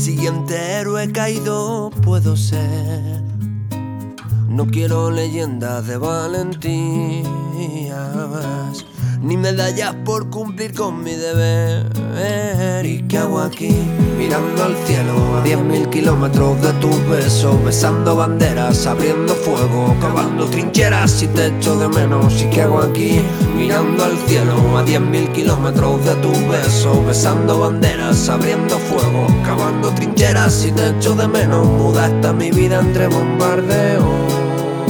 siguiente héroe caído puedo ser. No quiero leyendas de valentías, ni medallas por cumplir con mi deber. ¿Y qué hago aquí? Mirando al cielo a 10.000 kilómetros de tus besos, besando banderas, abriendo fuego, cavando trincheras y te echo de menos. ¿Y qué hago aquí? Mirando al cielo a 10.000 kilómetros de tus besos, besando banderas, abriendo fuego, cavando trincheras y te echo de menos. Muda está mi vida entre bombardeos.